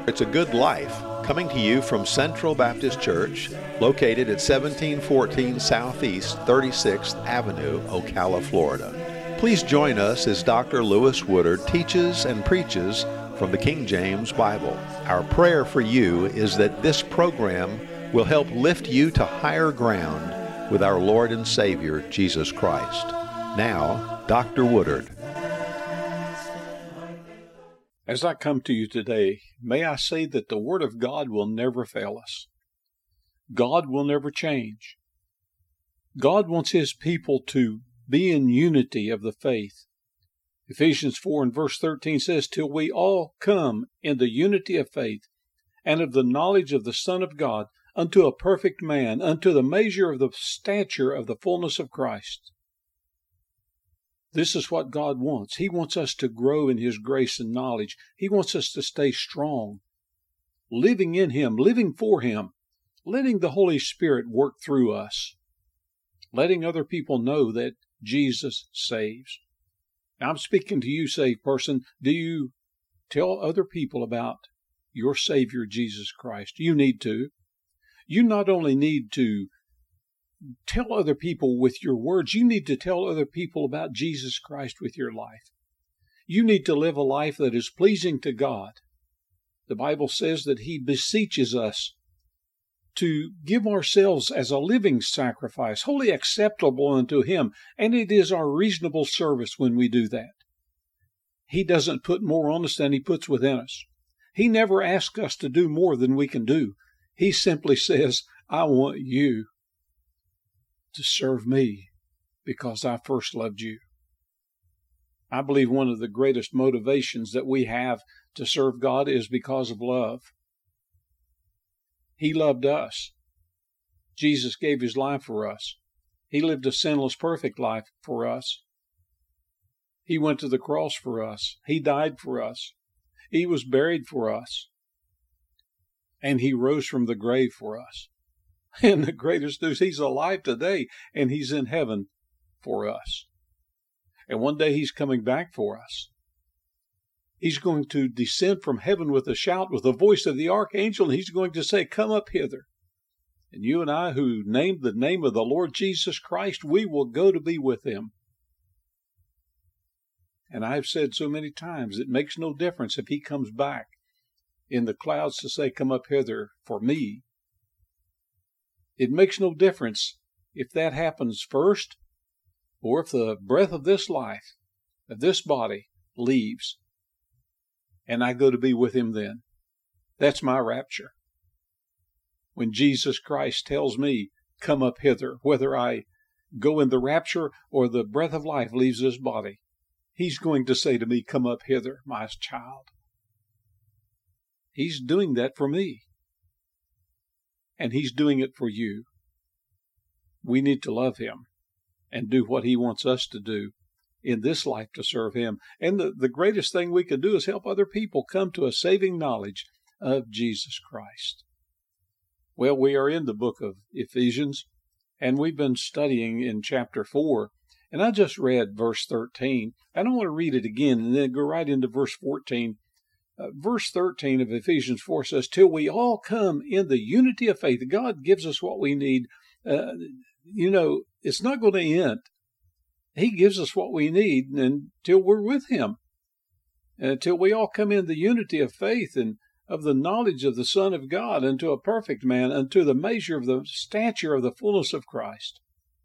It's a Good Life, coming to you from Central Baptist Church, located at 1714 Southeast 36th Avenue, Ocala, Florida. Please join us as Dr. Lewis Woodard teaches and preaches from the King James Bible. Our prayer for you is that this program will help lift you to higher ground with our Lord and Savior, Jesus Christ. Now, Dr. Woodard. As I come to you today, may I say that the Word of God will never fail us. God will never change. God wants His people to be in unity of the faith. Ephesians 4 and verse 13 says, "Till we all come in the unity of faith and of the knowledge of the Son of God, unto a perfect man, unto the measure of the stature of the fullness of Christ." This is what God wants. He wants us to grow in His grace and knowledge. He wants us to stay strong, living in Him, living for Him, letting the Holy Spirit work through us, letting other people know that Jesus saves. Now, I'm speaking to you, saved person. Do you tell other people about your Savior, Jesus Christ? You need to. You not only need to tell other people with your words, you need to tell other people about Jesus Christ with your life. You need to live a life that is pleasing to God. The Bible says that He beseeches us to give ourselves as a living sacrifice, wholly acceptable unto Him, and it is our reasonable service when we do that. He doesn't put more on us than He puts within us. He never asks us to do more than we can do. He simply says, "I want you to serve me because I first loved you." I believe one of the greatest motivations that we have to serve God is because of love. He loved us. Jesus gave His life for us. He lived a sinless, perfect life for us. He went to the cross for us. He died for us. He was buried for us. And He rose from the grave for us. And the greatest news, He's alive today, and He's in heaven for us. And one day He's coming back for us. He's going to descend from heaven with a shout, with the voice of the archangel, and He's going to say, "Come up hither." And you and I, who named the name of the Lord Jesus Christ, we will go to be with Him. And I've said so many times, it makes no difference if He comes back in the clouds to say, "Come up hither for me." It makes no difference if that happens first or if the breath of this life, of this body, leaves and I go to be with Him then. That's my rapture. When Jesus Christ tells me, "Come up hither," whether I go in the rapture or the breath of life leaves this body, He's going to say to me, "Come up hither, my child." He's doing that for me. And He's doing it for you. We need to love Him and do what He wants us to do in this life to serve Him. And the greatest thing we can do is help other people come to a saving knowledge of Jesus Christ. Well, we are in the book of Ephesians, and we've been studying in chapter 4. And I just read verse 13. I don't want to read it again and then go right into verse 14. Verse 13 of Ephesians 4 says, "Till we all come in the unity of faith." God gives us what we need. It's not going to end. He gives us what we need until we're with Him. Until we all come in the unity of faith and of the knowledge of the Son of God, unto a perfect man, unto the measure of the stature of the fullness of Christ.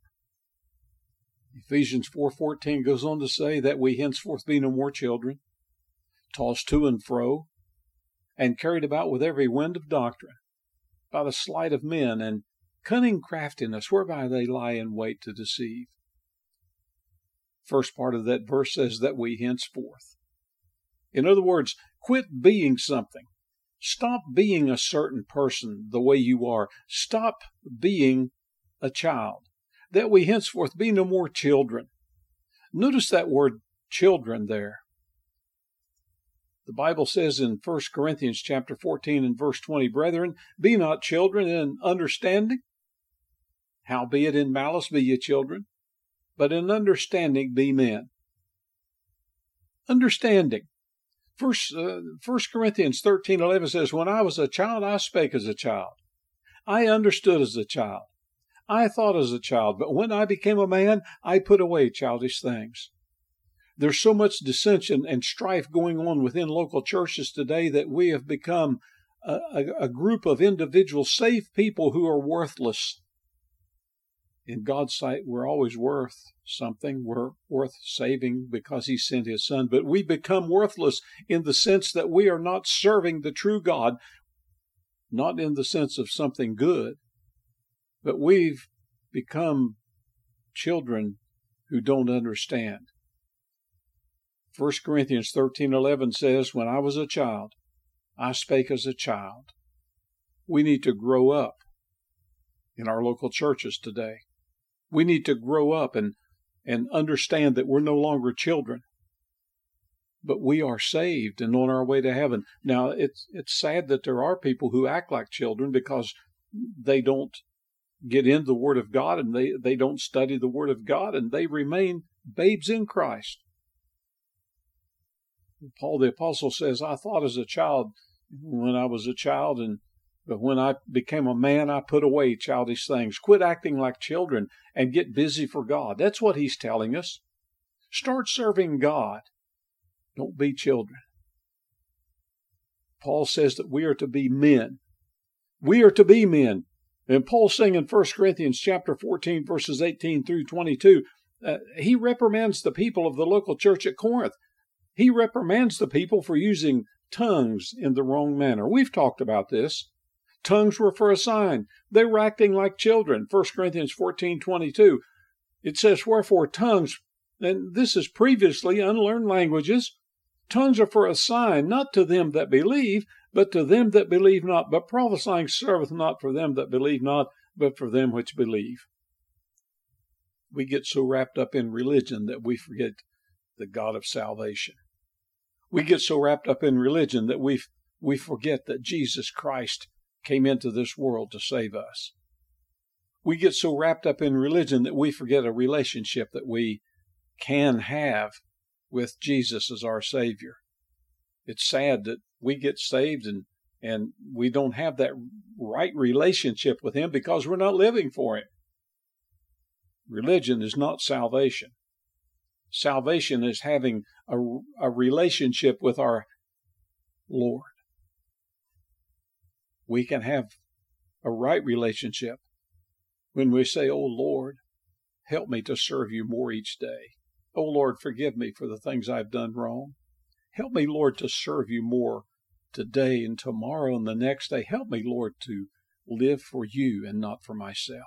Ephesians 4:14 goes on to say that we henceforth be no more children, tossed to and fro, and carried about with every wind of doctrine, by the sleight of men and cunning craftiness, whereby they lie in wait to deceive. First part of that verse says that we henceforth. In other words, quit being something. Stop being a certain person the way you are. Stop being a child. That we henceforth be no more children. Notice that word children there. The Bible says in 1 Corinthians chapter 14 and verse 20, "Brethren, be not children in understanding. Howbeit in malice be ye children, but in understanding be men." Understanding. First Corinthians 13:11 says, when I was a child, I spake as a child. I understood as a child. I thought as a child. But when I became a man, I put away childish things. There's so much dissension and strife going on within local churches today that we have become a group of individual saved people who are worthless. In God's sight, we're always worth something. We're worth saving because He sent His Son. But we become worthless in the sense that we are not serving the true God, not in the sense of something good, but we've become children who don't understand. 1 Corinthians 13:11 says, when I was a child, I spake as a child. We need to grow up in our local churches today. We need to grow up and understand that we're no longer children, but we are saved and on our way to heaven. Now, it's sad that there are people who act like children because they don't get into the Word of God and they don't study the Word of God and they remain babes in Christ. Paul the Apostle says, I thought as a child when I was a child, but when I became a man, I put away childish things. Quit acting like children and get busy for God. That's what he's telling us. Start serving God. Don't be children. Paul says that we are to be men. We are to be men. And Paul's saying in 1 Corinthians chapter 14, verses 18 through 22, he reprimands the people of the local church at Corinth. He reprimands the people for using tongues in the wrong manner. We've talked about this. Tongues were for a sign. They were acting like children. 1 Corinthians 14:22. It says, wherefore tongues, and this is previously unlearned languages, tongues are for a sign, not to them that believe, but to them that believe not. But prophesying serveth not for them that believe not, but for them which believe. We get so wrapped up in religion that we forget the God of salvation. We get so wrapped up in religion that we forget that Jesus Christ came into this world to save us. We get so wrapped up in religion that we forget a relationship that we can have with Jesus as our Savior. It's sad that we get saved and we don't have that right relationship with Him because we're not living for Him. Religion is not salvation. Salvation is having a relationship with our Lord. We can have a right relationship when we say, oh Lord, help me to serve you more each day. Oh Lord, forgive me for the things I've done wrong. Help me, Lord, to serve you more today and tomorrow and the next day. Help me, Lord, to live for you and not for myself.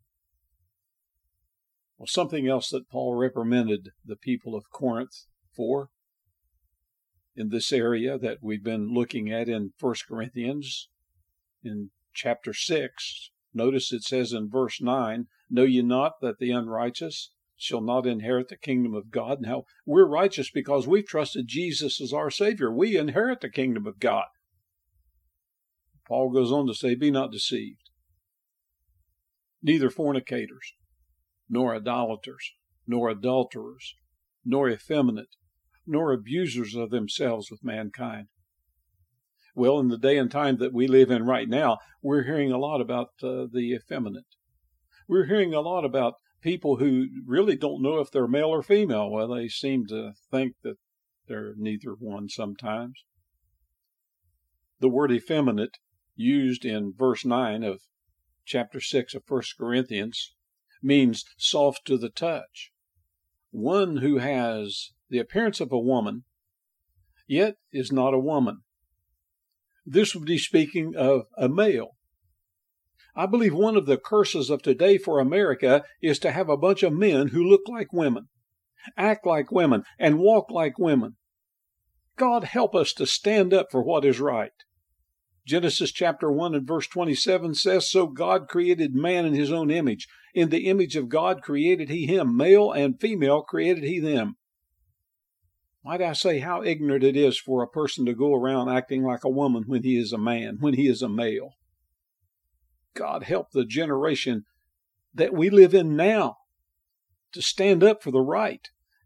Well, something else that Paul reprimanded the people of Corinth for in this area that we've been looking at in 1 Corinthians in chapter 6. Notice it says in verse 9, know ye not that the unrighteous shall not inherit the kingdom of God? Now, we're righteous because we've trusted Jesus as our Savior. We inherit the kingdom of God. Paul goes on to say, be not deceived. Neither fornicators, nor idolaters, nor adulterers, nor effeminate, nor abusers of themselves with mankind. Well, in the day and time that we live in right now, we're hearing a lot about the effeminate. We're hearing a lot about people who really don't know if they're male or female. Well, they seem to think that they're neither one sometimes. The word effeminate, used in verse 9 of chapter 6 of 1 Corinthians, means soft to the touch. One who has the appearance of a woman, yet is not a woman. This would be speaking of a male. I believe one of the curses of today for America is to have a bunch of men who look like women, act like women, and walk like women. God help us to stand up for what is right. Genesis chapter 1 and verse 27 says, so God created man in His own image. In the image of God created He him. Male and female created He them. Might I say how ignorant it is for a person to go around acting like a woman when he is a man, when he is a male. God help the generation that we live in now to stand up for the right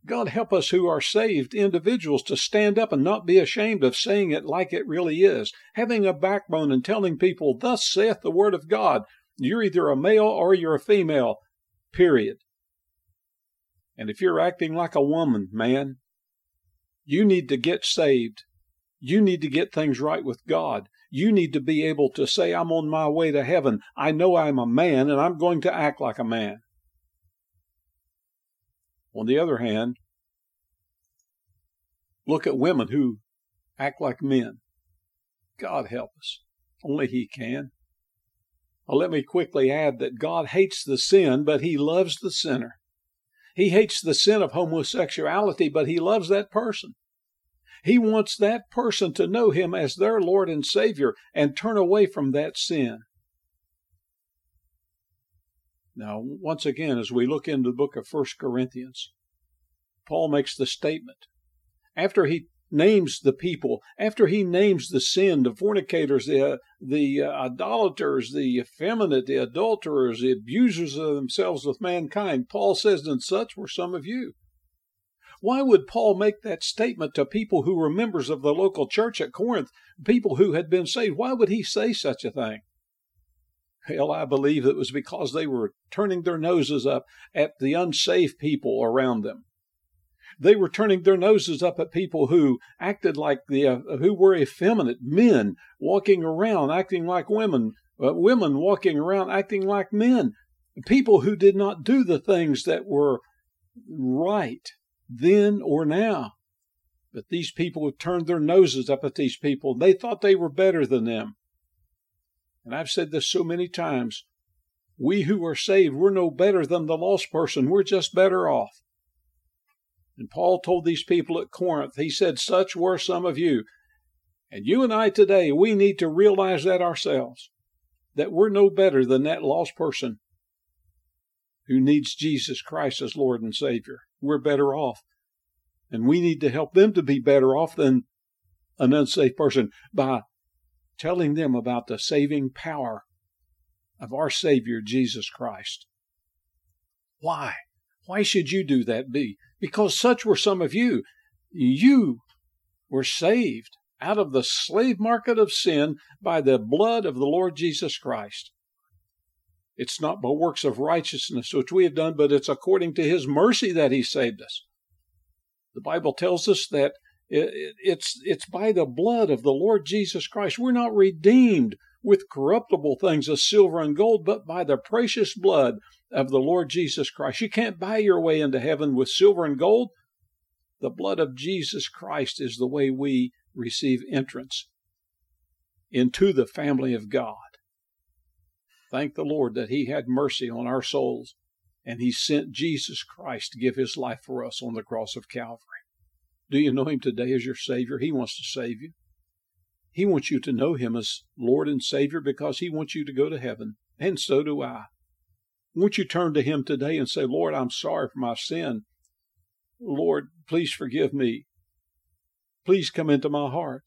God help us who are saved individuals to stand up and not be ashamed of saying it like it really is, having a backbone and telling people, thus saith the word of God. You're either a male or you're a female, period. And if you're acting like a woman, man, you need to get saved. You need to get things right with God. You need to be able to say, I'm on my way to heaven. I know I'm a man and I'm going to act like a man. On the other hand, look at women who act like men. God help us. Only He can. Now, let me quickly add that God hates the sin, but He loves the sinner. He hates the sin of homosexuality, but He loves that person. He wants that person to know Him as their Lord and Savior and turn away from that sin. Now, once again, as we look into the book of 1 Corinthians, Paul makes the statement. After he names the people, after he names the sin, the fornicators, the idolaters, the effeminate, the adulterers, the abusers of themselves with mankind, Paul says, and such were some of you. Why would Paul make that statement to people who were members of the local church at Corinth, people who had been saved? Why would he say such a thing? Well, I believe it was because they were turning their noses up at the unsaved people around them. They were turning their noses up at people who acted like who were effeminate, men walking around acting like women, women walking around acting like men, people who did not do the things that were right then or now. But these people have turned their noses up at these people. They thought they were better than them. And I've said this so many times. We who are saved, we're no better than the lost person. We're just better off. And Paul told these people at Corinth, he said, such were some of you. And you and I today, we need to realize that ourselves, that we're no better than that lost person who needs Jesus Christ as Lord and Savior. We're better off. And we need to help them to be better off than an unsafe person by telling them about the saving power of our Savior, Jesus Christ. Why? Why should you do that? Because such were some of you. You were saved out of the slave market of sin by the blood of the Lord Jesus Christ. It's not by works of righteousness which we have done, but it's according to His mercy that He saved us. The Bible tells us that it's by the blood of the Lord Jesus Christ. We're not redeemed with corruptible things as silver and gold, but by the precious blood of the Lord Jesus Christ. You can't buy your way into heaven with silver and gold. The blood of Jesus Christ is the way we receive entrance into the family of God. Thank the Lord that He had mercy on our souls, and He sent Jesus Christ to give His life for us on the cross of Calvary. Do you know Him today as your Savior? He wants to save you. He wants you to know Him as Lord and Savior because He wants you to go to heaven, and so do I. Won't you turn to Him today and say, Lord, I'm sorry for my sin. Lord, please forgive me. Please come into my heart.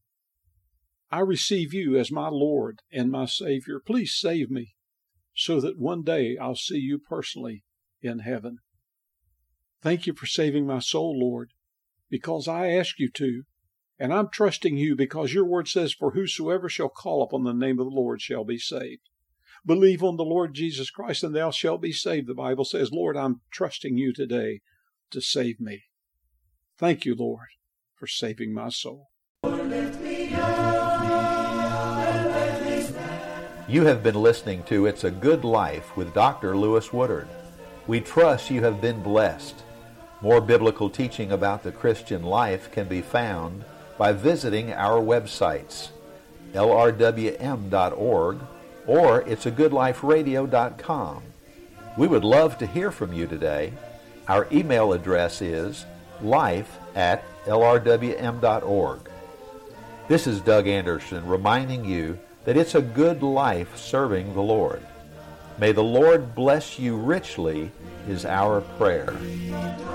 I receive You as my Lord and my Savior. Please save me so that one day I'll see You personally in heaven. Thank You for saving my soul, Lord, because I ask You to, and I'm trusting You because Your word says, for whosoever shall call upon the name of the Lord shall be saved. Believe on the Lord Jesus Christ and thou shalt be saved. The Bible says, Lord, I'm trusting You today to save me. Thank You, Lord, for saving my soul. You have been listening to It's a Good Life with Dr. Lewis Woodard. We trust you have been blessed. More biblical teaching about the Christian life can be found by visiting our websites, lrwm.org or it'sagoodliferadio.com. We would love to hear from you today. Our email address is life@lrwm.org. This is Doug Anderson reminding you that it's a good life serving the Lord. May the Lord bless you richly is our prayer.